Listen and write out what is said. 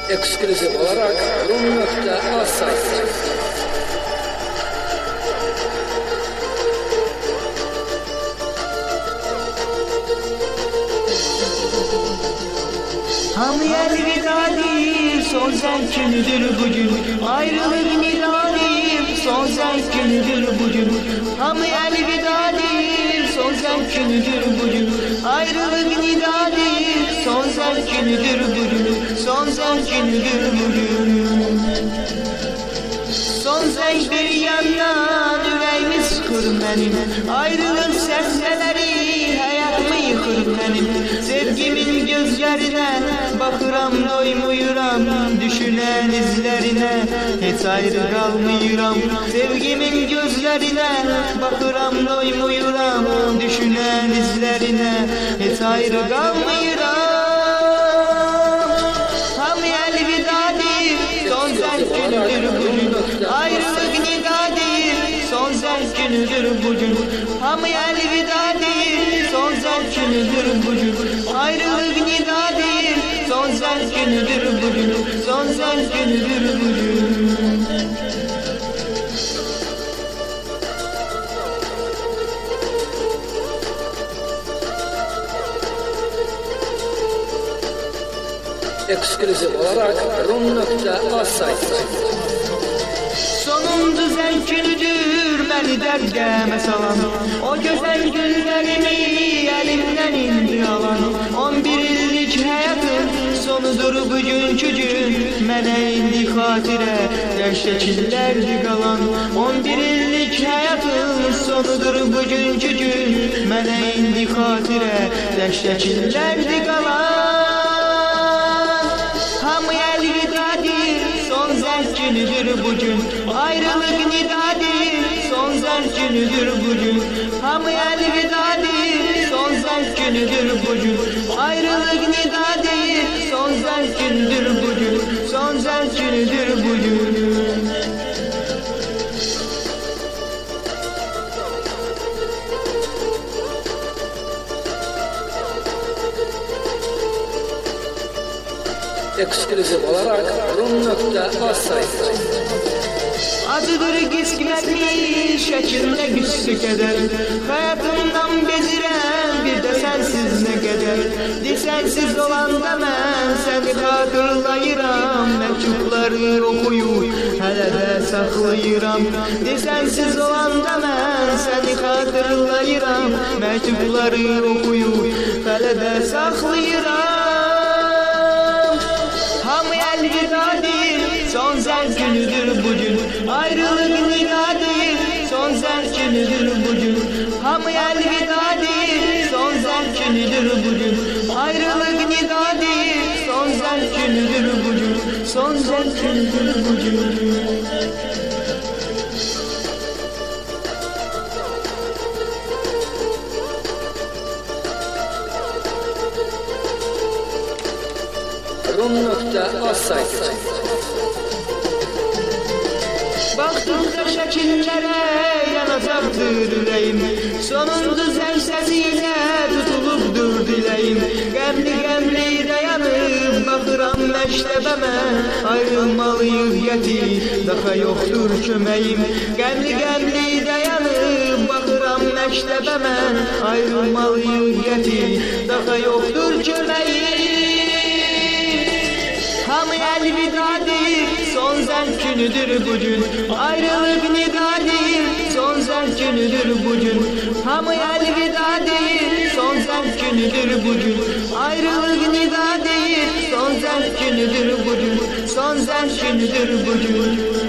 Ekskluzif olarak Rum.az sayfası. Ham elvedadir, son zevkinidir bugün. Ayrılık nidadir, son zevkinidir bugün. Ham elvedadir, son zevkinidir bugün. Ayrılık nidadir, son zevkinidir bugün. Son zevkinidir bugün. Son zevkdir yandan yüreğimi sıkır benim. Ayrılık serseleri hayatımı yıkır benim. Sevgimin gözlerine bakıram doymuyuram. Düşünen izlerine hiç ayrı kalmıyuram. Sevgimin gözlerine bakıram doymuyuram. Düşünen izlerine hiç ayrı kalmıyuram. Ham elvedadir, son zevkinidir bugün. Ayrılık nidadir, son zevkinidir bugün. Ham elvedadir, son zevkinidir bugün. Ayrılık nidadir, son zevkinidir bugün. Son zevkinidir bugün. Ekskluzif olarak Rum.az sayfası. Sonuncu zevkinidir beni dergeme salan. O güzel günlerimi elimden indi alan. 11 illik hayatın sonudur bugünkü gün. Mene indi hatire şekillerdi kalan. 11 illik hayatın sonudur bugünkü gün. Mene indi hatire şekillerdi kalan. Ham elvedadir, son zevkinidir bugün. Ayrılık nidadir, son zevkinidir bugün. Ham elvedadir, son zevkinidir bugün. Ayrılık nidadir, son zevkinidir bugün. Son zevkinidir bugün. Ekskluzif olarak Rum.az sayfası. Acıdır kısmetli şekilde güçlü keder. Hayatımdan beziren bir de sensiz ne kadar. Sensiz olanda ben seni hatırlayıram. Mektupları okuyup hele de saklayıram. Sensiz olanda ben seni hatırlayıram. Mektupları okuyup hele de saklayıram. Ham elvedadir, son zevkinidir bugün. Ayrılık nidadir, son zevkinidir bugün. Ham elvedadir, son zevkinidir bugün. Ayrılık nidadir, son zevkinidir bugün. Son zevkinidir bugün. Rum.az sayfası. Baktıkça şekillere yanacaktır yüreğim. Sonunda zevsesiyle tutulupdur dileğim. Gemli dayanıp bakıram meştebeme. Ayrılmalıyız yeti, daha yoktur kömeğim. Gemli dayanıp bakıram meştebeme. Ayrılmalıyız yeti, daha yoktur kömeğim. Ham elvedadir, son zevkinidir bugün. Ayrılık nidadir, son zevkinidir bugün. Ham elvedadir, son zevkinidir bugün. Ayrılık nidadir, son zevkinidir bugün. Son zevkinidir bugün.